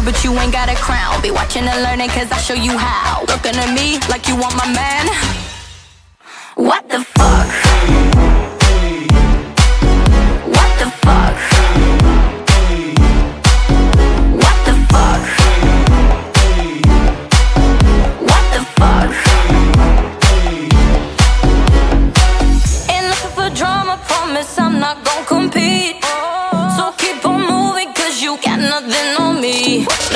but you ain't got a crown. Be watching and learning cause I show you how. Looking at me like you want my man. What the